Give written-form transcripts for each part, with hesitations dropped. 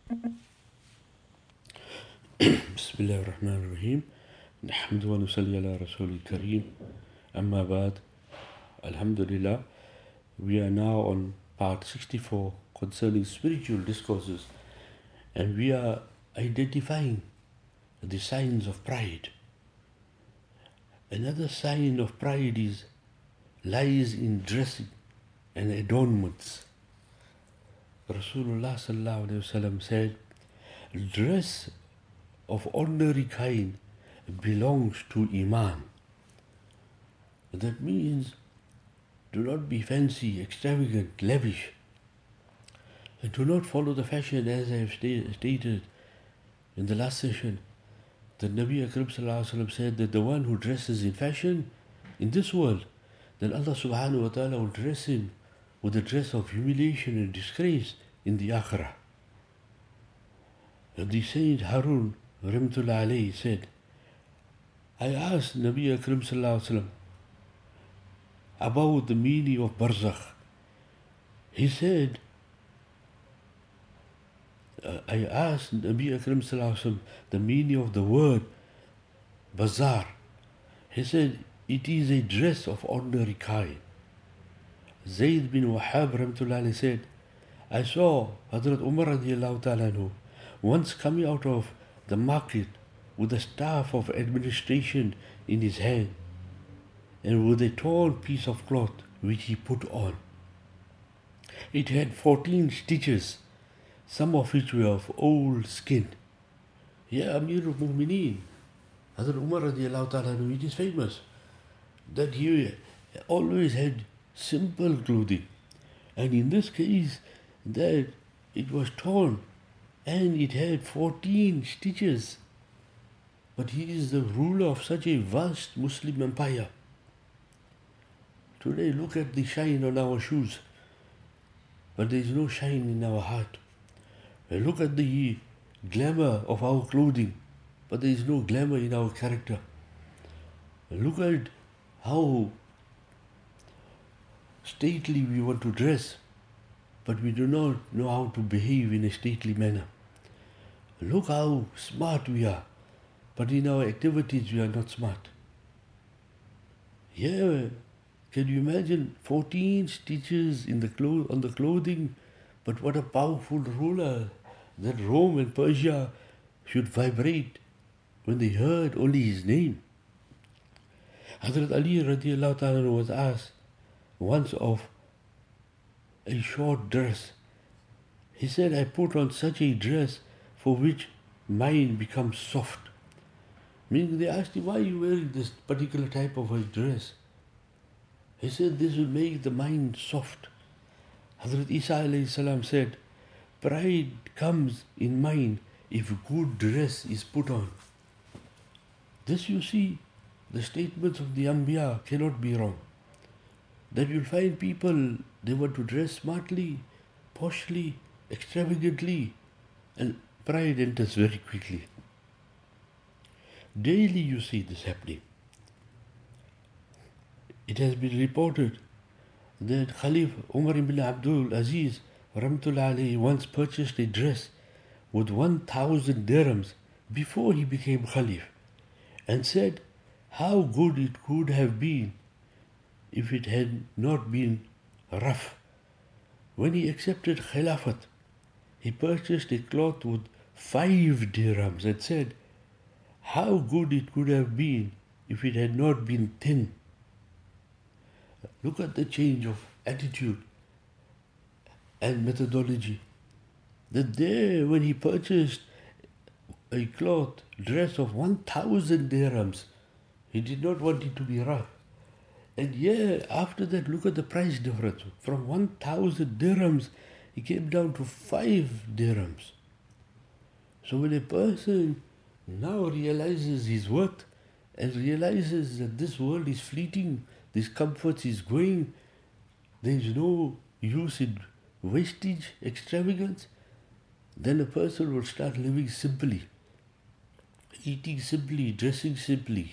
بسم الله الرحمن الرحيم نحمد ونصلي على رسول الكريم أما بعد Alhamdulillah, we are now on part 64 concerning spiritual discourses, and we are identifying the signs of pride. Another sign of pride lies in dressing and adornments. Rasulullah sallallahu alaihi wasallam said, dress of ordinary kind belongs to Iman. That means do not be fancy, extravagant, lavish, and do not follow the fashion. As I have stated in the last session, the Nabi Akram sallallahu alaihi wasallam said that the one who dresses in fashion in this world, then Allah subhanahu wa ta'ala will dress him with the dress of humiliation and disgrace in the Akhirah. And the Sayyid Harun Rahmatullah alayhi said, I asked Nabi Akram sallallahu alaihi wasallam about the meaning of barzakh. He said, I asked Nabi Akram sallallahu alaihi wasallam the meaning of the word bazaar. He said, it is a dress of ordinary kind. Zayd bin Wahab Rahmatullah alayhi said, I saw Hazrat Umar radiallahu ta'ala anhu once coming out of the market with a staff of administration in his hand and with a torn piece of cloth which he put on. It had 14 stitches, some of which were of old skin. Ya Amir al-Mu'mineen, Hazrat Umar radiallahu ta'ala anhu, it is famous that he always had simple clothing, and in this case that it was torn and it had 14 stitches. But he is the ruler of such a vast Muslim empire. Today look at the shine on our shoes, but there is no shine in our heart. Look at the glamour of our clothing, but there is no glamour in our character. Look at how stately we want to dress, but we do not know how to behave in a stately manner. Look how smart we are, but in our activities we are not smart. Yeah, can you imagine 14 stitches in on the clothing? But what a powerful ruler that Rome and Persia should vibrate when they heard only his name. Hazrat Ali radiallahu ta'ala was asked once of a short dress. He said, I put on such a dress for which mine becomes soft. Meaning they asked him, why are you wearing this particular type of a dress? He said, this will make the mind soft. Hazrat Isa alayhi salam said, pride comes in mind if good dress is put on. This you see, the statements of the Anbiya cannot be wrong. That you'll find people, they want to dress smartly, poshly, extravagantly, and pride enters very quickly. Daily you see this happening. It has been reported that Khalif Umar ibn Abdul Aziz Rahmatullah alayhi once purchased a dress with 1,000 dirhams before he became Khalif, and said how good it could have been if it had not been rough. When he accepted Khilafat, he purchased a cloth with 5 dirhams and said how good it could have been if it had not been thin. Look at the change of attitude and methodology. That there, when he purchased a cloth dress of 1,000 dirhams, he did not want it to be rough. And yeah, after that, look at the price difference. From 1,000 dirhams, he came down to 5 dirhams. So when a person now realizes his worth and realizes that this world is fleeting, this comfort is going, there is no use in wastage, extravagance, then a person will start living simply, eating simply, dressing simply.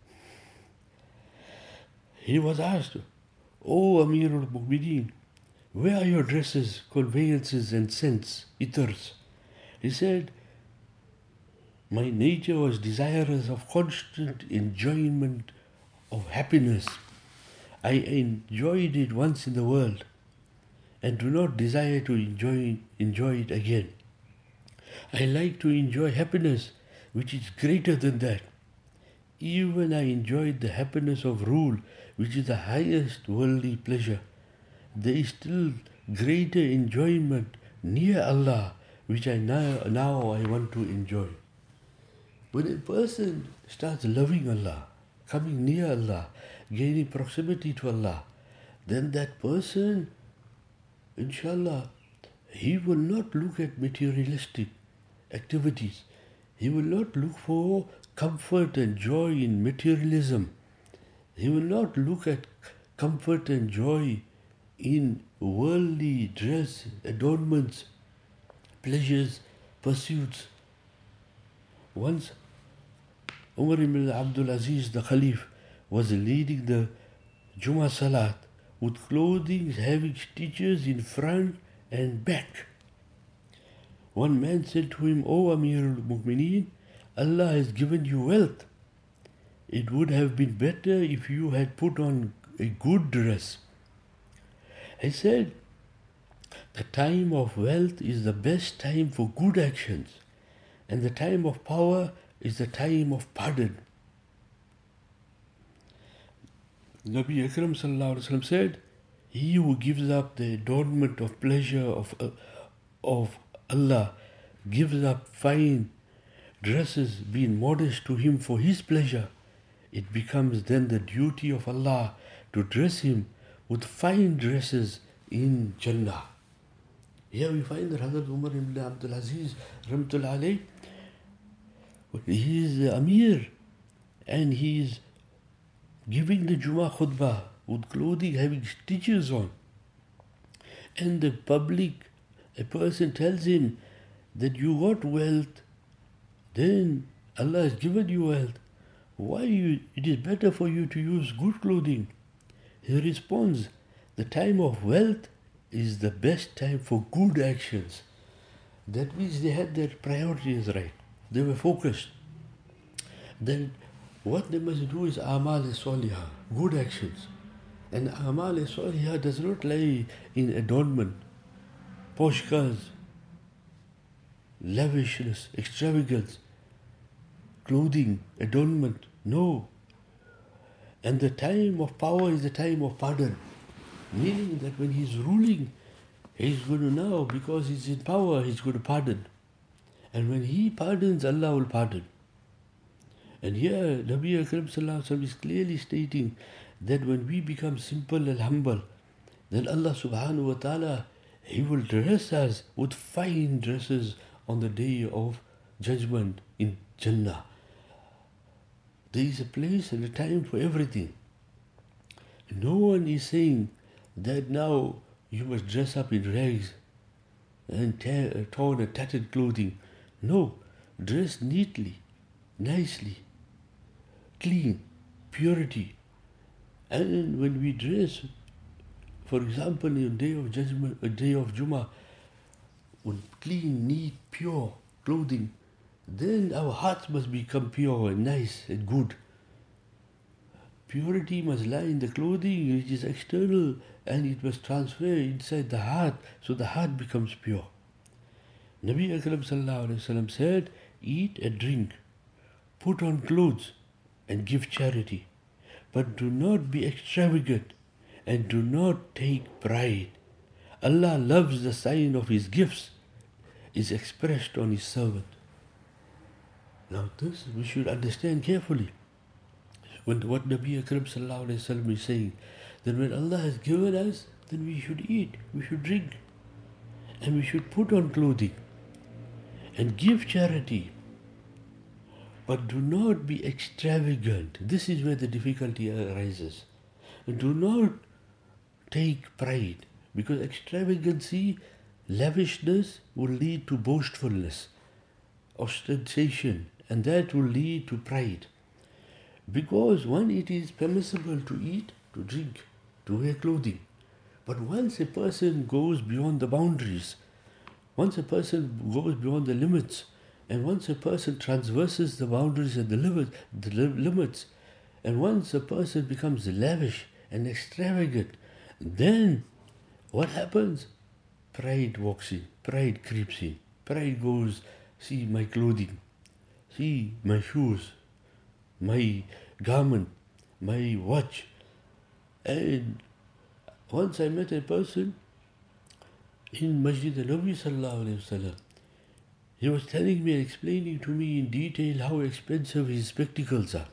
He was asked, O Amir al-Mu'mineen, where are your dresses, conveyances and scents, ethers? He said, my nature was desirous of constant enjoyment of happiness. I enjoyed it once in the world and do not desire to enjoy it again. I like to enjoy happiness which is greater than that. Even I enjoyed the happiness of rule, which is the highest worldly pleasure. There is still greater enjoyment near Allah, which I now I want to enjoy. When a person starts loving Allah, coming near Allah, gaining proximity to Allah, then that person, inshallah, he will not look at materialistic activities. He will not look for comfort and joy in materialism. He will not look at comfort and joy in worldly dress, adornments, pleasures, pursuits. Once, Umar ibn Abdul Aziz, the Khalif, was leading the Jummah Salat with clothing having stitches in front and back. One man said to him, O Amir al-Mu'mineen, Allah has given you wealth. It would have been better if you had put on a good dress. I said, the time of wealth is the best time for good actions, and the time of power is the time of pardon. Nabi Akram sallallahu alaihi wasallam said, he who gives up the adornment of pleasure of Allah, gives up fine dresses, being modest to him for his pleasure, it becomes then the duty of Allah to dress him with fine dresses in Jannah. Here we find that Hazrat Umar ibn Abdul Aziz, Rahmatullah alayh, he is the Amir and he is giving the Jummah khutbah with clothing having stitches on. And the public, a person tells him that you got wealth, then Allah has given you wealth. It is better for you to use good clothing. He responds, the time of wealth is the best time for good actions. That means they had their priorities right. They were focused. Then what they must do is amal solihah, good actions. And amal solihah does not lie in adornment, posh cars, lavishness, extravagance, clothing, adornment. No. And the time of power is the time of pardon. Meaning that when he's ruling, he's going to now, because he's in power, he's going to pardon. And when he pardons, Allah will pardon. And here, Nabi Akram sallallahu alaihi wasallam is clearly stating that when we become simple and humble, then Allah subhanahu wa ta'ala, He will dress us with fine dresses on the day of judgment in Jannah. There is a place and a time for everything. No one is saying that now you must dress up in rags and torn and tattered clothing. No, dress neatly, nicely, clean, purity. And when we dress, for example, on day of judgment, a day of Jummah, with clean, neat, pure clothing, then our hearts must become pure and nice and good. Purity must lie in the clothing, which is external, and it must transfer inside the heart, so the heart becomes pure. Nabi Akram sallallahu alaihi wasallam said, eat and drink, put on clothes and give charity, but do not be extravagant and do not take pride. Allah loves the sign of His gifts is expressed on His servant. Now this we should understand carefully. What Nabi Akram sallallahu alaihi wasallam is saying, that when Allah has given us, then we should eat, we should drink, and we should put on clothing and give charity. But do not be extravagant. This is where the difficulty arises. Do not take pride, because extravagancy, lavishness will lead to boastfulness, ostentation, and that will lead to pride. Because one, it is permissible to eat, to drink, to wear clothing, But once a person goes beyond the boundaries, once a person goes beyond the limits, and once a person transverses the boundaries and the limits, and once a person becomes lavish and extravagant, then what happens? Pride walks in, pride creeps in, pride goes, see my clothing, see my shoes, my garment, my watch. And once I met a person in Masjid al-Nabi sallallahu alayhi wasallam. He was telling me and explaining to me in detail how expensive his spectacles are.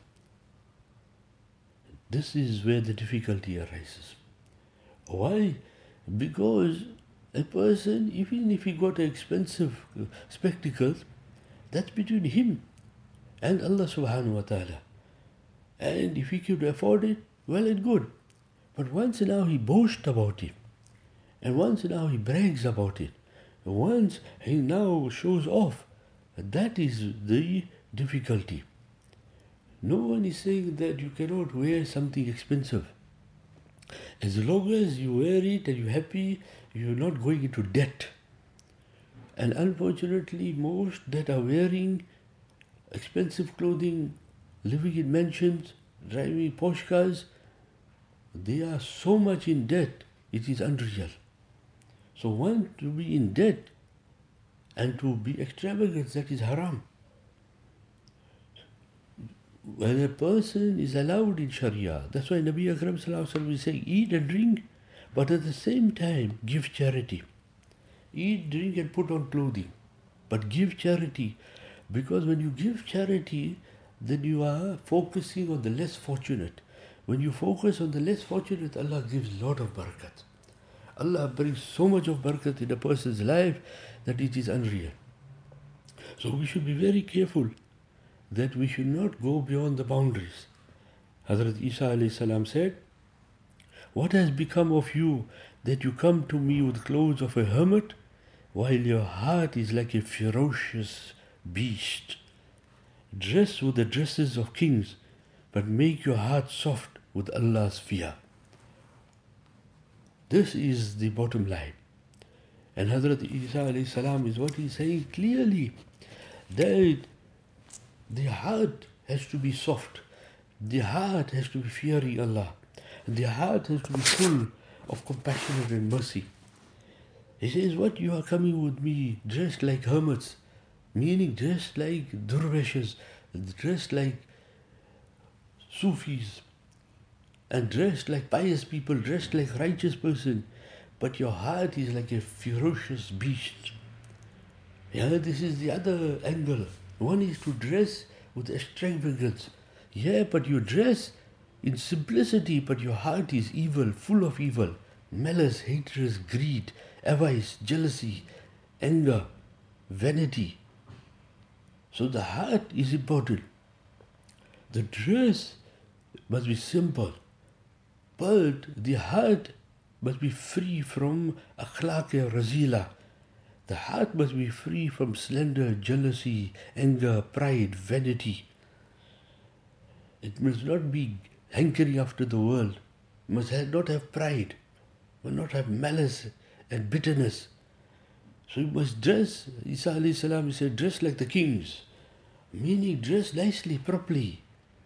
This is where the difficulty arises. Why? Because a person, even if he got expensive spectacles, that's between him and Allah subhanahu wa ta'ala. And if he could afford it, well and good. But once now he boasts about it, and once now he brags about it, once he now shows off, that is the difficulty. No one is saying that you cannot wear something expensive. As long as you wear it and you're happy, you're not going into debt. And unfortunately, most that are wearing expensive clothing, living in mansions, driving posh cars, they are so much in debt, it is unreal. So one to be in debt and to be extravagant, that is haram. When a person is allowed in Sharia, that's why Nabi Akram sallallahu alaihi wasallam is saying, eat and drink, but at the same time give charity. Eat, drink and put on clothing, but give charity. Because when you give charity, then you are focusing on the less fortunate. When you focus on the less fortunate, Allah gives a lot of barakat. Allah brings so much of barakat in a person's life that it is unreal. So we should be very careful that we should not go beyond the boundaries. Hazrat Isa alayhi salam said, "What has become of you that you come to me with clothes of a hermit, while your heart is like a ferocious beast? Dress with the dresses of kings, but make your heart soft with Allah's fear." This is the bottom line. And Hazrat Isa alayhi salam is what he's saying clearly, that the heart has to be soft, the heart has to be fearing Allah, the heart has to be full of compassion and mercy. He says, what, you are coming with me dressed like hermits, meaning dressed like durveshes, dressed like Sufis, and dressed like pious people, dressed like righteous person, but your heart is like a ferocious beast. Yeah, this is the other angle. One is to dress with extravagance. Yeah, but you dress in simplicity, but your heart is evil, full of evil. Malice, hatred, greed, avarice, jealousy, anger, vanity. So the heart is important. The dress must be simple, but the heart must be free from akhlaq razila. The heart must be free from slander, jealousy, anger, pride, vanity. It must not be hankering after the world. It must not have pride. It must not have malice and bitterness. So you must dress, Isa alayhi salam, he said, dress like the kings. Meaning dress nicely, properly.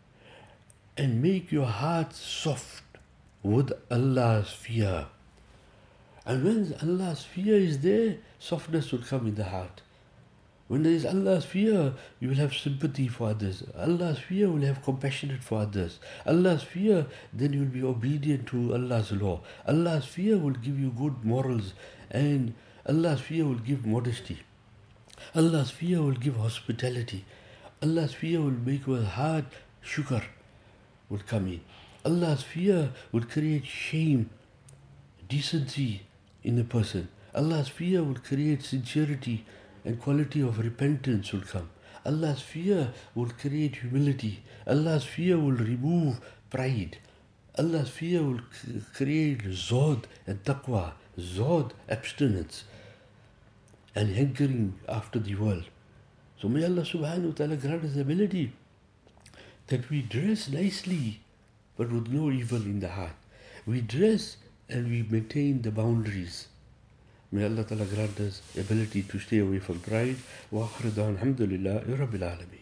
And make your heart soft with Allah's fear. And when Allah's fear is there, softness will come in the heart. When there is Allah's fear, you will have sympathy for others. Allah's fear will have compassion for others. Allah's fear, then you will be obedient to Allah's law. Allah's fear will give you good morals, and Allah's fear will give modesty. Allah's fear will give hospitality. Allah's fear will make your heart shukr will come in. Allah's fear will create shame, decency in a person. Allah's fear will create sincerity and quality of repentance will come. Allah's fear will create humility. Allah's fear will remove pride. Allah's fear will create zod and taqwa, zod, abstinence, and hankering after the world. So may Allah subhanahu wa ta'ala grant us the ability that we dress nicely, but with no evil in the heart. We dress and we maintain the boundaries. May Allah Ta'ala grant us ability to stay away from pride. Wa akhir da'wan alhamdulillahi rabbil alameen.